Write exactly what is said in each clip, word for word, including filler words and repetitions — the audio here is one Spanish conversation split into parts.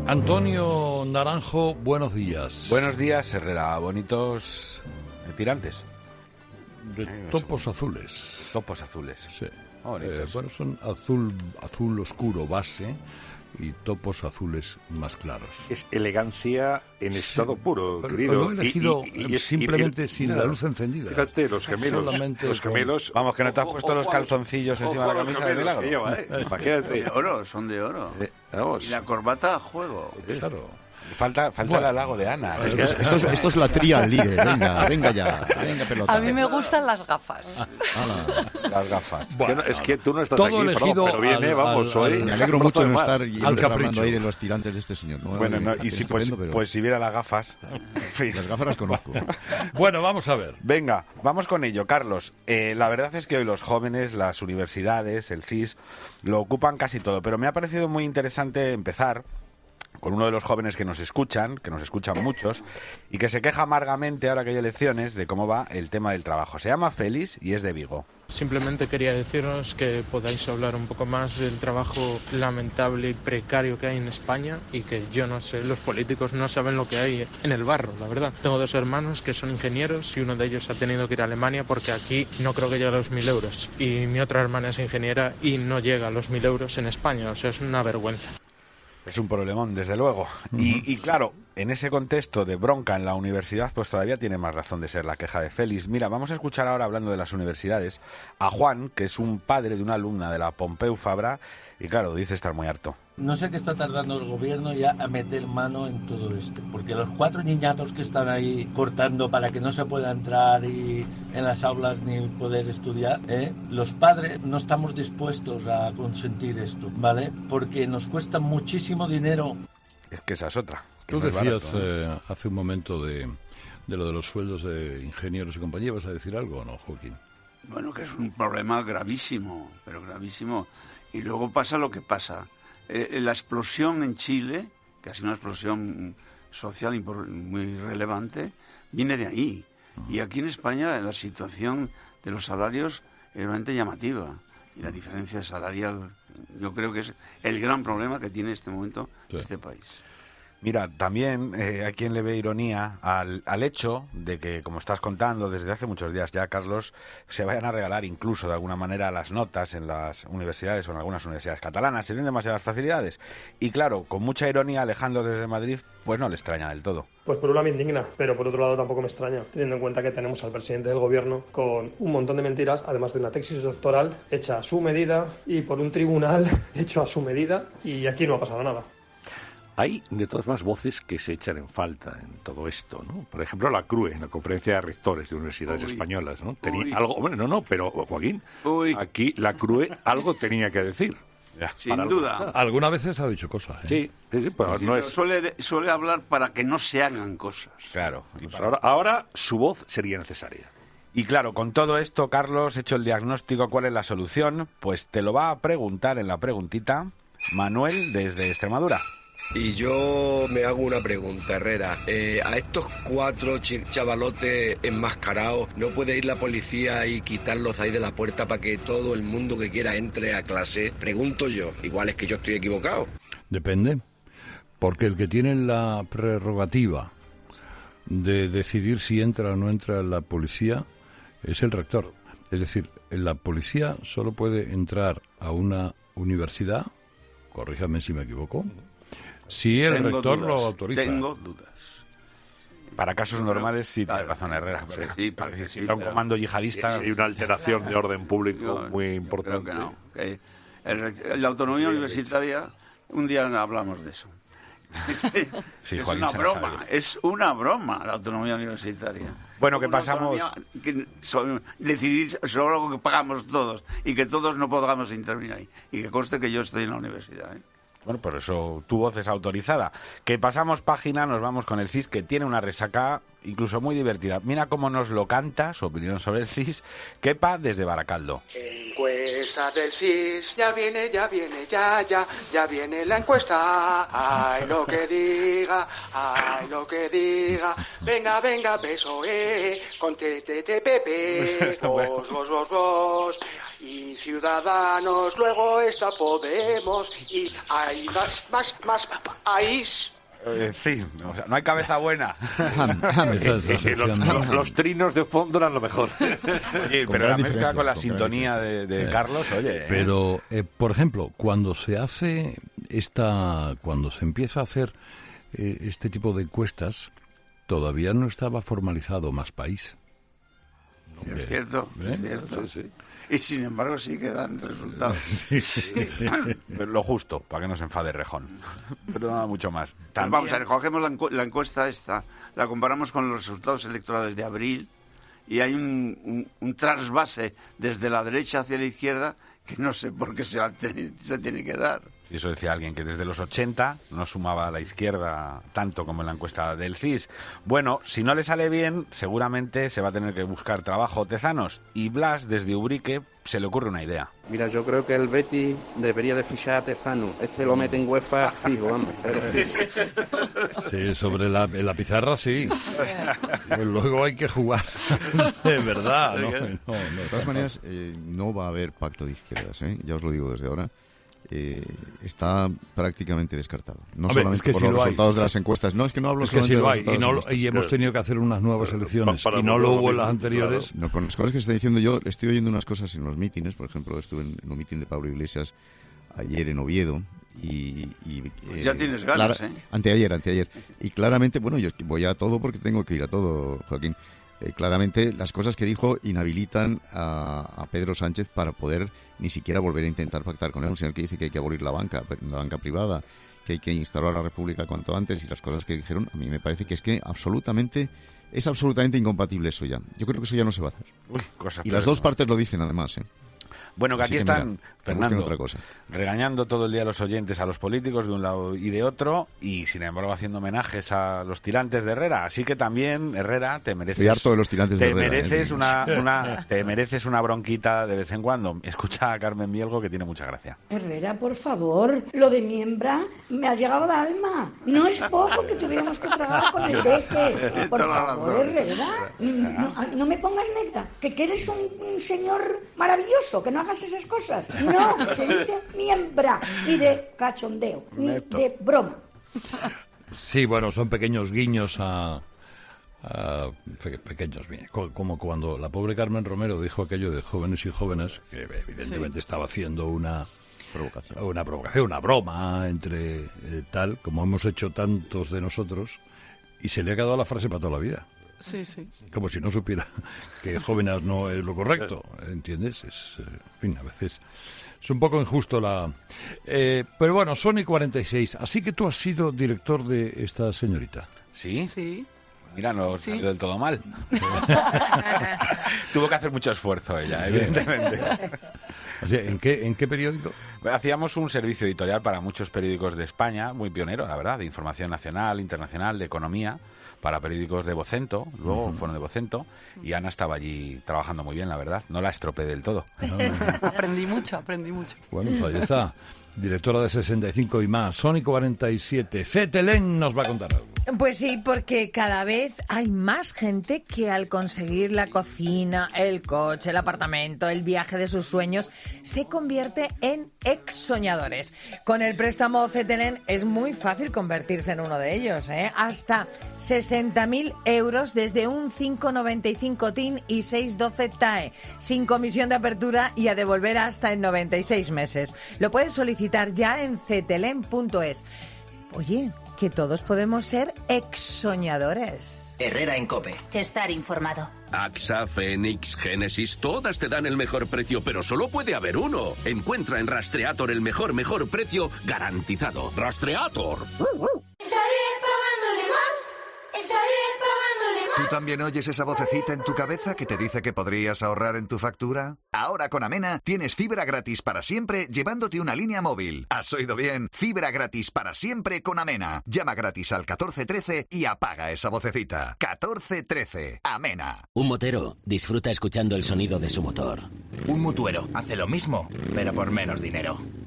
Antonio Naranjo, buenos días. Buenos días, Herrera. Bonitos tirantes. De topos azules. Topos azules. Sí. Oh, eh, bueno, son azul, azul oscuro base y topos azules más claros. Es elegancia en sí. estado puro, querido. Lo he elegido y, y, y, simplemente y, y, sin nada. La luz encendida. Fíjate, los gemelos. Solamente los gemelos. Vamos, que no te has puesto ojo, los calzoncillos ojo, encima ojo, de la camisa de milagro. Lleva, ¿eh? Imagínate. De oro, son de oro. Eh, vamos. Y la corbata a juego. Claro. Falta, falta bueno, el halago de Ana. Esto es, esto es, esto es la trial ligue. Venga, venga ya. Venga, pelota. A mí me gustan las gafas. Ah, las gafas. Bueno, es que tú no estás todo aquí, elegido pero viene, al, vamos, al, hoy. al, me alegro mucho de no estar y al hablando ahí de los tirantes de este señor. ¿No? Bueno, no, y si pues, pero... pues si viera las gafas. Las gafas las conozco. Bueno, vamos a ver. Venga, vamos con ello, Carlos. Eh, la verdad es que hoy los jóvenes, las universidades, el C I S, lo ocupan casi todo, pero me ha parecido muy interesante empezar con uno de los jóvenes que nos escuchan, que nos escuchan muchos, y que se queja amargamente ahora que hay elecciones de cómo va el tema del trabajo. Se llama Félix y es de Vigo. Simplemente quería deciros que podáis hablar un poco más del trabajo lamentable y precario que hay en España y que yo no sé, los políticos no saben lo que hay en el barro, la verdad. Tengo dos hermanos que son ingenieros y uno de ellos ha tenido que ir a Alemania porque aquí no creo que llegue a los mil euros. Y mi otra hermana es ingeniera y no llega a los mil euros en España, o sea, es una vergüenza. Es un problemón, desde luego. Uh-huh. Y, y claro, en ese contexto de bronca en la universidad, pues todavía tiene más razón de ser la queja de Félix. Mira, vamos a escuchar ahora, hablando de las universidades, a Juan, que es un padre de una alumna de la Pompeu Fabra, y claro, dice estar muy harto. No sé qué está tardando el gobierno ya a meter mano en todo esto, porque los cuatro niñatos que están ahí cortando para que no se pueda entrar y en las aulas ni poder estudiar, ¿eh? Los padres no estamos dispuestos a consentir esto, ¿vale? Porque nos cuesta muchísimo dinero. Es que esa es otra. Tú decías barato, ¿no? eh, hace un momento de, de lo de los sueldos de ingenieros y compañía. ¿Vas a decir algo o no, Joaquín? Bueno, que es un problema gravísimo, pero gravísimo. Y luego pasa lo que pasa. Eh, la explosión en Chile, que ha sido una explosión social muy relevante, viene de ahí. Uh-huh. Y aquí en España la situación de los salarios es realmente llamativa. Y la diferencia salarial, yo creo que es el gran problema que tiene en este momento sí. este país. Mira, también eh, hay quien le ve ironía al, al hecho de que, como estás contando desde hace muchos días ya, Carlos, se vayan a regalar incluso de alguna manera las notas en las universidades o en algunas universidades catalanas. Se tienen demasiadas facilidades. Y claro, con mucha ironía, Alejandro desde Madrid, pues no le extraña del todo. Pues por un lado me indigna, pero por otro lado tampoco me extraña, teniendo en cuenta que tenemos al presidente del gobierno con un montón de mentiras, además de una tesis doctoral hecha a su medida y por un tribunal hecho a su medida, y aquí no ha pasado nada. Hay, de todas más, voces que se echan en falta en todo esto, ¿no? Por ejemplo, la C R U E, la Conferencia de Rectores de Universidades uy, Españolas, ¿no? Tenía uy. algo... Bueno, no, no, pero, Joaquín, uy. aquí la C R U E algo tenía que decir. Ya, sin duda. Algo. Algunas veces ha dicho cosas, ¿eh? Sí, sí, sí, pero sí, no pero es... Suele, suele hablar para que no se hagan cosas. Claro. Y para... ahora, ahora su voz sería necesaria. Y claro, con todo esto, Carlos, hecho el diagnóstico, ¿cuál es la solución? Pues te lo va a preguntar en la preguntita Manuel desde Extremadura. Y yo me hago una pregunta, Herrera. Eh, a estos cuatro ch- chavalotes enmascarados, ¿no puede ir la policía y quitarlos ahí de la puerta para que todo el mundo que quiera entre a clase? Pregunto yo. Igual es que yo estoy equivocado. Depende. Porque el que tiene la prerrogativa de decidir si entra o no entra la policía es el rector. Es decir, la policía solo puede entrar a una universidad, corríjame si me equivoco, si el tengo rector dudas, lo autoriza. Tengo dudas. Para casos pero, normales sí claro, tiene razón Herrera. Pero sí, para sí, sí, sí, un comando yihadista. Hay una alteración de orden público yo, muy importante. Creo que no. Que el, la autonomía universitaria, un día hablamos de eso. Sí, es Joaquín una broma, es una broma la autonomía universitaria. Bueno, que pasamos... Que so, decidir sobre algo que pagamos todos y que todos no podamos intervenir ahí. Y que conste que yo estoy en la universidad, ¿eh? Bueno, por eso tu voz es autorizada. Que pasamos página, nos vamos con el C I S, que tiene una resaca incluso muy divertida. Mira cómo nos lo canta, su opinión sobre el C I S, Kepa desde Baracaldo. Encuesta del C I S, ya viene, ya viene, ya, ya, ya viene la encuesta. Ay, lo que diga, ay, lo que diga. Venga, venga, P S O E, con T T T P P, vos, vos, vos, vos. y Ciudadanos, luego está Podemos y hay más, más, más país. En fin, o sea, no hay cabeza buena. los, los, los trinos de fondo eran lo mejor. Oye, pero la mezcla con la sintonía de, de Carlos, oye. Pero, eh, por ejemplo, cuando se hace esta, cuando se empieza a hacer eh, este tipo de encuestas, todavía no estaba formalizado Más País. Sí, es cierto, ¿Eh? es cierto. Sí, sí. Y sin embargo sí que dan resultados. Sí, sí. Lo justo, para que no se enfade Rejón. Pero nada mucho más. También... Vamos a ver, cogemos la, encu- la encuesta esta, la comparamos con los resultados electorales de abril y hay un, un, un trasvase desde la derecha hacia la izquierda que no sé por qué se, va a tener, se tiene que dar. Y eso decía alguien que desde los ochenta no sumaba a la izquierda tanto como en la encuesta del C I S. Bueno, si no le sale bien, seguramente se va a tener que buscar trabajo Tezanos. Y Blas, desde Ubrique, se le ocurre una idea. Mira, yo creo que el Betis debería de fichar a Tezano. Este lo mete en UEFA fijo, vamos. Sí, sobre la, la pizarra sí. Pues luego hay que jugar. De verdad, ¿no? no, no de todas maneras, eh, no va a haber pacto de izquierdas, ¿eh? Ya os lo digo desde ahora. Eh, está prácticamente descartado. No Hombre, solamente es que por si los lo resultados hay. de las encuestas. No, es que no hablo es que solamente si lo de hay. los Y, no, resultados y hemos tenido que hacer unas nuevas elecciones. Para y no lo hubo en las claro. anteriores. No, con las cosas que estoy diciendo yo, estoy oyendo unas cosas en los mítines. Por ejemplo, estuve en, en un mítin de Pablo Iglesias ayer en Oviedo. Y, y eh, ya tienes ganas, clara, ¿eh? Anteayer, anteayer. Y claramente, bueno, yo voy a todo porque tengo que ir a todo, Joaquín. Eh, claramente las cosas que dijo inhabilitan a, a Pedro Sánchez para poder ni siquiera volver a intentar pactar con él. Un señor que dice que hay que abolir la banca, la banca privada, que hay que instaurar la República cuanto antes, y las cosas que dijeron, a mí me parece que es que absolutamente es absolutamente incompatible eso ya. Yo creo que eso ya no se va a hacer. Uy, cosas y las dos partes lo dicen además, ¿eh? Bueno, que Así aquí que están, mira, Fernando, otra cosa. regañando todo el día a los oyentes, a los políticos de un lado y de otro, y sin embargo haciendo homenajes a los tirantes de Herrera. Así que también, Herrera, te mereces... Estoy harto de los tirantes te de Herrera. Mereces ¿eh? una, una, te mereces una bronquita de vez en cuando. Escucha a Carmen Mielgo, que tiene mucha gracia. Herrera, por favor, lo de miembra me ha llegado al alma. No es poco que tuviéramos que tragar con el Betis. Por favor, Herrera, no, no me pongas negra, que, que eres un, un señor maravilloso, que no hagas esas cosas. No, se dice miembra, y de cachondeo, ni Neto. de broma. Sí, bueno, son pequeños guiños a... a pe- pequeños, bien, co- como cuando la pobre Carmen Romero dijo aquello de jóvenes y jóvenes, que evidentemente sí. estaba haciendo una... provocación, una provocación, una broma entre eh, tal, como hemos hecho tantos de nosotros, y se le ha quedado la frase para toda la vida. Sí, sí. Como si no supiera que jóvenes no es lo correcto, ¿entiendes? Es, eh, en fin, a veces es un poco injusto la... Eh, pero bueno, Sony cuarenta y seis, así que tú has sido director de esta señorita. ¿Sí? Sí. Mira, no Sí. salió del todo mal. Tuvo que hacer mucho esfuerzo ella, evidentemente. O sea, ¿en qué, ¿en qué periódico? Hacíamos un servicio editorial para muchos periódicos de España, muy pionero, la verdad, de información nacional, internacional, de economía, para periódicos de Vocento, luego uh-huh. fueron de Vocento, y Ana estaba allí trabajando muy bien, la verdad. No la estropeé del todo. Aprendí mucho, aprendí mucho. Bueno, pues ahí está. Directora de sesenta y cinco y más, Sony cuarenta y siete. Cetelén nos va a contar algo. Pues sí, porque cada vez hay más gente que al conseguir la cocina, el coche, el apartamento, el viaje de sus sueños, se convierte en ex-soñadores. Con el préstamo Cetelén es muy fácil convertirse en uno de ellos, ¿eh? Hasta sesenta mil euros desde un cinco noventa y cinco T I N y seis doce T A E, sin comisión de apertura y a devolver hasta en noventa y seis meses. Lo puedes solicitar ya en cetelén punto es. Oye, que todos podemos ser ex-soñadores. Herrera en COPE. Estar informado. AXA, Fénix, Génesis, todas te dan el mejor precio, pero solo puede haber uno. Encuentra en Rastreator el mejor, mejor precio garantizado. ¡Rastreator! Estaré pagándole más. Estaré pagándole más. ¿Tú también oyes esa vocecita en tu cabeza que te dice que podrías ahorrar en tu factura? Ahora con Amena tienes fibra gratis para siempre llevándote una línea móvil. ¿Has oído bien? Fibra gratis para siempre con Amena. Llama gratis al catorce trece y apaga esa vocecita. catorce trece. Amena. Un motero disfruta escuchando el sonido de su motor. Un mutuero hace lo mismo, pero por menos dinero.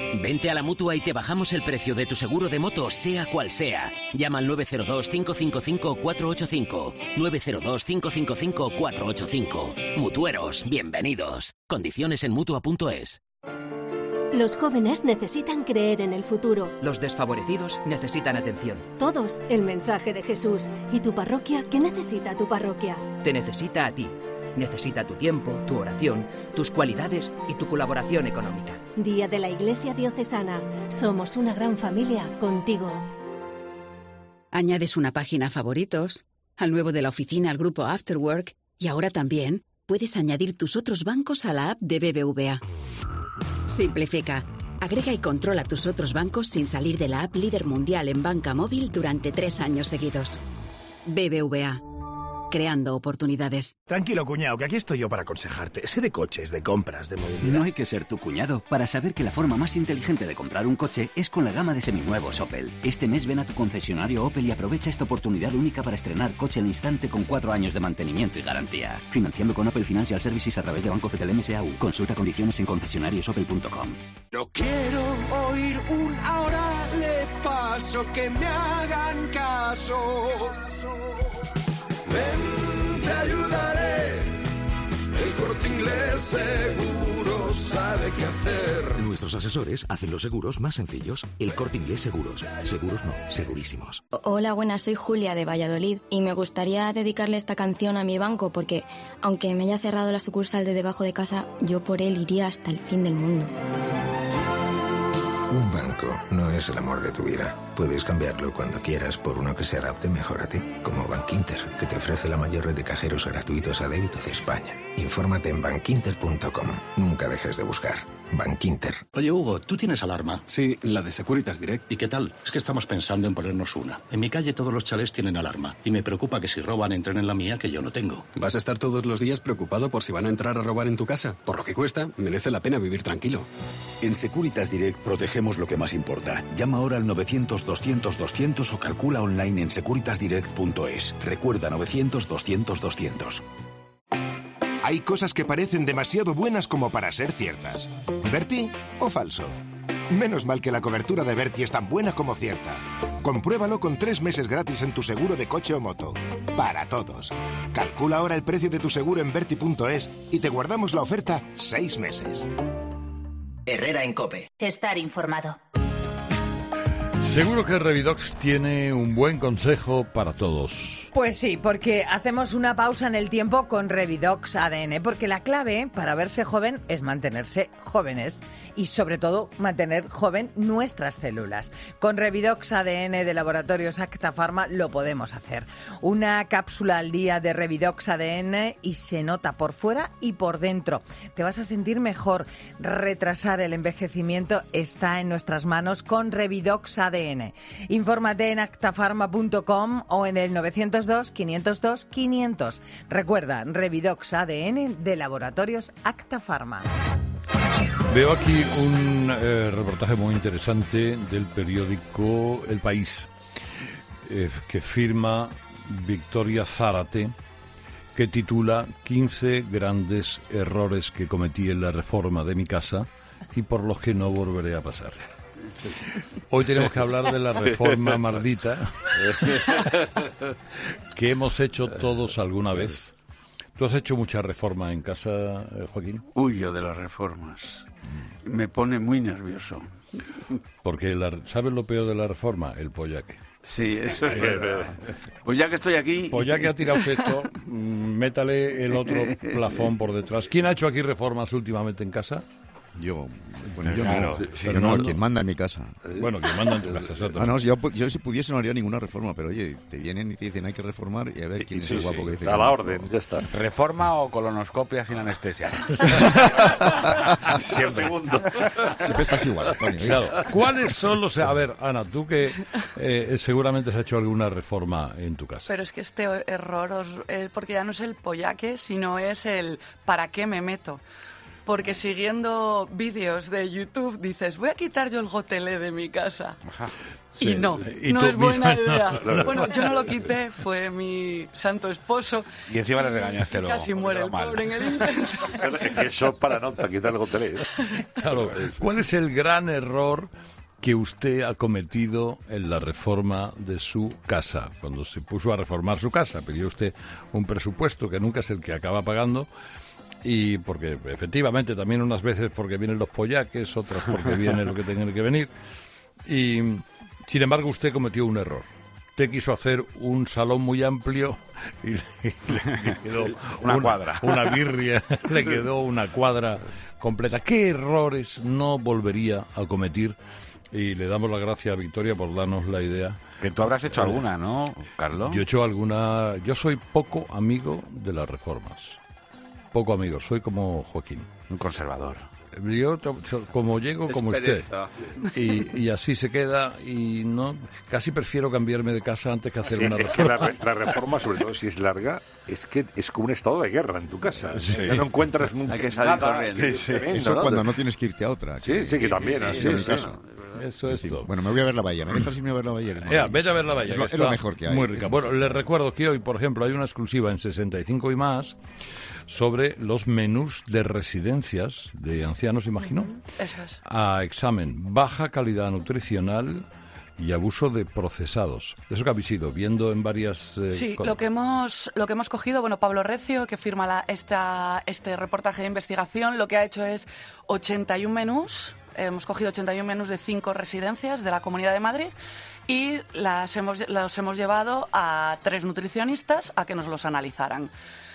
Vente a la Mutua y te bajamos el precio de tu seguro de moto, sea cual sea. Llama al nueve cero dos, cinco cinco cinco, cuatro ocho cinco. nueve cero dos, cinco cinco cinco, cuatro ocho cinco. Mutueros, bienvenidos. Condiciones en Mutua punto es. Los jóvenes necesitan creer en el futuro. Los desfavorecidos necesitan atención. Todos el mensaje de Jesús. ¿Y tu parroquia? ¿Qué necesita tu parroquia? Te necesita a ti. Necesita tu tiempo, tu oración, tus cualidades y tu colaboración económica. Día de la Iglesia Diocesana. Somos una gran familia contigo. Añades una página a favoritos, al nuevo de la oficina al grupo Afterwork y ahora también puedes añadir tus otros bancos a la app de B B V A. Simplifica. Agrega y controla tus otros bancos sin salir de la app líder mundial en banca móvil durante tres años seguidos. B B V A. Creando oportunidades. Tranquilo, cuñado, que aquí estoy yo para aconsejarte. Sé de coches, de compras, de movilidad. No hay que ser tu cuñado para saber que la forma más inteligente de comprar un coche es con la gama de seminuevos Opel. Este mes ven a tu concesionario Opel y aprovecha esta oportunidad única para estrenar coche al instante con cuatro años de mantenimiento y garantía. Financiando con Opel Financial Services a través de Banco C T L M S A U. Consulta condiciones en concesionarios opel punto com. No quiero oír un ahora le paso, que me hagan caso. Ven, te ayudaré. El Corte Inglés Seguros sabe qué hacer. Nuestros asesores hacen los seguros más sencillos. El Corte Inglés Seguros. Seguros no, segurísimos. Hola, buenas, soy Julia de Valladolid y me gustaría dedicarle esta canción a mi banco porque, aunque me haya cerrado la sucursal de debajo de casa, yo por él iría hasta el fin del mundo. Un banco no es el amor de tu vida. Puedes cambiarlo cuando quieras por uno que se adapte mejor a ti, como Bankinter, que te ofrece la mayor red de cajeros gratuitos a débito de España. Infórmate en bankinter punto com. Nunca dejes de buscar. Bankinter. Oye, Hugo, ¿tú tienes alarma? Sí, la de Securitas Direct. ¿Y qué tal? Es que estamos pensando en ponernos una. En mi calle todos los chalés tienen alarma y me preocupa que si roban entren en la mía, que yo no tengo. ¿Vas a estar todos los días preocupado por si van a entrar a robar en tu casa? Por lo que cuesta, merece la pena vivir tranquilo. En Securitas Direct protegemos lo que más importa. Llama ahora al novecientos, doscientos, doscientos o calcula online en securitas direct punto es. Recuerda novecientos, doscientos, doscientos. Hay cosas que parecen demasiado buenas como para ser ciertas. ¿Berti o falso? Menos mal que la cobertura de Berti es tan buena como cierta. Compruébalo con tres meses gratis en tu seguro de coche o moto. Para todos. Calcula ahora el precio de tu seguro en berti punto es y te guardamos la oferta seis meses. Herrera en COPE. Estar informado. Seguro que Revidox tiene un buen consejo para todos. Pues sí, porque hacemos una pausa en el tiempo con Revidox A D N, porque la clave para verse joven es mantenerse jóvenes y sobre todo mantener joven nuestras células. Con Revidox A D N de Laboratorios Acta Pharma lo podemos hacer. Una cápsula al día de Revidox A D N y se nota por fuera y por dentro. Te vas a sentir mejor. Retrasar el envejecimiento está en nuestras manos con Revidox A D N. Infórmate en acta pharma punto com o en el novecientos dos, quinientos dos, quinientos. Recuerda, Revidox A D N de Laboratorios Acta Pharma. Veo aquí un eh, reportaje muy interesante del periódico El País, eh, que firma Victoria Zárate, que titula quince grandes errores que cometí en la reforma de mi casa y por los que no volveré a pasar. Hoy tenemos que hablar de la reforma maldita que hemos hecho todos alguna vez. ¿Tú has hecho mucha reforma en casa, Joaquín? Huyo de las reformas. Me pone muy nervioso. Porque, la, ¿sabes lo peor de la reforma? El pollaque. Sí, eso es verdad. Pues ya que estoy aquí... Pues ya que ha tirado esto, métale el otro plafón por detrás. ¿Quién ha hecho aquí reformas últimamente en casa? Yo, bueno, yo claro, no, sí, pero no, no, quien manda en mi casa. Bueno, quien manda en tu casa, exactamente. Ah, no, yo, yo si pudiese no haría ninguna reforma, pero oye, te vienen y te dicen hay que reformar y a ver quién sí, es el sí, guapo que dice. A la orden, ya está. ¿Reforma o colonoscopia sin anestesia? Siempre. Segundo. Siempre estás igual, Antonio. Claro. ¿Cuáles son los...? A ver, Ana, tú que eh, seguramente has hecho alguna reforma en tu casa. Pero es que este error, os, eh, porque ya no es el pollaque, sino es el ¿para qué me meto? Porque siguiendo vídeos de YouTube dices, voy a quitar yo el gotelé de mi casa. Ajá. Y Sí. no, Y no tú es buena misma, idea. no. Bueno, yo no lo quité, fue mi santo esposo. Y encima le regañaste Y luego. casi muere el mal. pobre en el intento. Es que eso para no te quitar el gotelé. Claro. ¿Cuál es el gran error que usted ha cometido en la reforma de su casa? Cuando se puso a reformar su casa, pidió usted un presupuesto que nunca es el que acaba pagando. Y porque efectivamente también unas veces porque vienen los pollaques, otras porque viene lo que tiene que venir. Y sin embargo usted cometió un error. Usted quiso hacer un salón muy amplio y le, y le quedó Una cuadra. Una birria, le quedó una cuadra completa. ¿Qué errores no volvería a cometer? Y le damos las gracias a Victoria por darnos la idea. Que tú habrás hecho alguna, ¿no, Carlos? Yo he hecho alguna... Yo soy poco amigo de las reformas. Poco amigo, soy como Joaquín. Un conservador. Yo to- so- como llego, Es como pereza. usted. Y, y así se queda. Y no, casi prefiero cambiarme de casa antes que hacer Sí, una es que reforma. la, re- la reforma, sobre todo si es larga, es que es como un estado de guerra en tu casa. Sí. Ya no encuentras nunca Hay que salir nada. corriendo. Sí, sí. Tremendo, Eso ¿no? cuando no tienes que irte a otra. Sí, sí, que también, así en es, mi sí. caso. Eso es Sí. todo. Bueno, me voy a ver la bahía. ¿Me dejas irme a ver la bahía? Ya, vete a ver la bahía. Es lo, que es lo está mejor que hay. Muy rica. Bueno, les recuerdo que hoy, por ejemplo, hay una exclusiva en sesenta y cinco y más sobre los menús de residencias de ancianos, imagino, Eso es. a examen. Baja calidad nutricional y abuso de procesados. Eso que habéis ido viendo en varias... eh, Sí, co- lo que hemos lo que hemos cogido, bueno, Pablo Recio, que firma la, esta, este reportaje de investigación, lo que ha hecho es ochenta y uno menús, hemos cogido ochenta y uno menús de cinco residencias de la Comunidad de Madrid y las hemos, los hemos llevado a tres nutricionistas a que nos los analizaran.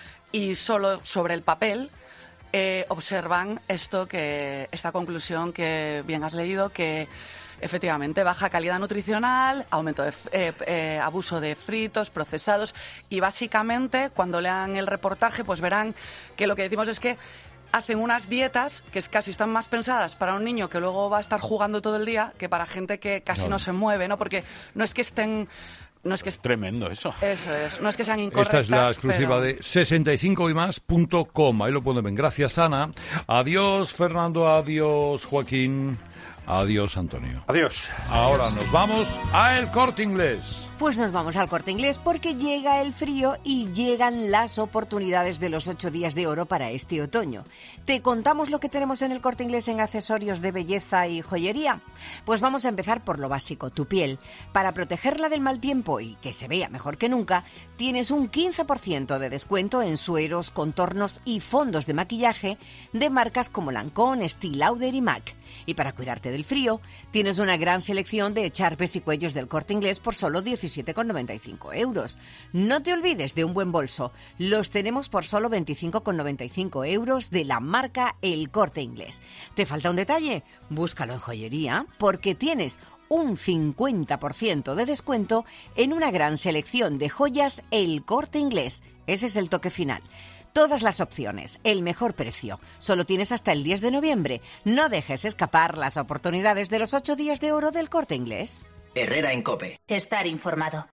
Y solo sobre el papel eh, observan esto que esta conclusión que bien has leído, que efectivamente baja calidad nutricional, aumento de f- eh, eh, abuso de fritos, procesados, y básicamente cuando lean el reportaje pues verán que lo que decimos es que hacen unas dietas que es casi están más pensadas para un niño que luego va a estar jugando todo el día que para gente que casi Claro. no se mueve, ¿no? Porque no es que estén no es que est- Tremendo eso. eso es, no es que sean incorrectas. Esta es la exclusiva pero- de sesenta y cinco y más punto com. Ahí lo pueden ver. Gracias, Ana. Adiós, Fernando. Adiós, Joaquín. Adiós, Antonio. Adiós. Ahora nos vamos a El Corte Inglés. Pues nos vamos al Corte Inglés porque llega el frío y llegan las oportunidades de los ocho días de oro para este otoño. ¿Te contamos lo que tenemos en el Corte Inglés en accesorios de belleza y joyería? Pues vamos a empezar por lo básico, tu piel. Para protegerla del mal tiempo y que se vea mejor que nunca, tienes un quince por ciento de descuento en sueros, contornos y fondos de maquillaje de marcas como Lancôme, Estée Lauder y MAC. Y para cuidarte del frío, tienes una gran selección de echarpes y cuellos del Corte Inglés por solo diecisiete con noventa y cinco euros. No te olvides de un buen bolso. Los tenemos por solo veinticinco con noventa y cinco euros de la marca El Corte Inglés. ¿Te falta un detalle? Búscalo en joyería porque tienes un cincuenta por ciento de descuento en una gran selección de joyas El Corte Inglés. Ese es el toque final. Todas las opciones, el mejor precio. Solo tienes hasta el diez de noviembre. No dejes escapar las oportunidades de los ocho días de oro del Corte Inglés. Herrera en COPE. Estar informado.